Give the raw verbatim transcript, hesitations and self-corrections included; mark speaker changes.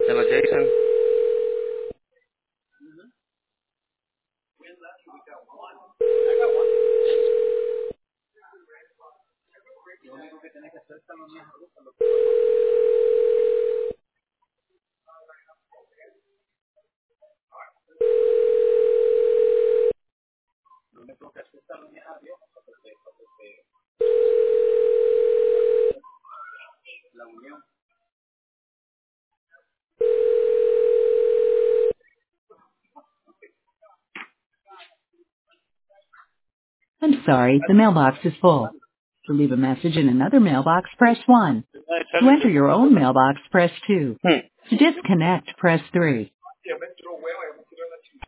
Speaker 1: Hello, Jason.
Speaker 2: I'm sorry, the mailbox is full. To leave a message in another mailbox, press one. To enter your own mailbox, press two.
Speaker 1: Hmm.
Speaker 2: To disconnect, press three.